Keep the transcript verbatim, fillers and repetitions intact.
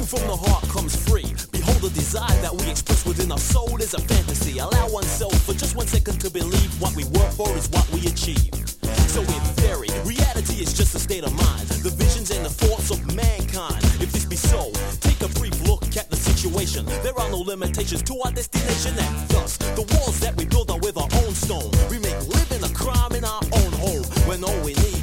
From the heart comes free. Behold, the desire that we express within our soul is a fantasy. Allow oneself for just one second to believe what we work for is what we achieve. So in theory, reality is just a state of mind. The visions and the thoughts of mankind. If this be so, take a brief look at the situation. There are no limitations to our destination, and thus the walls that we build are with our own stone.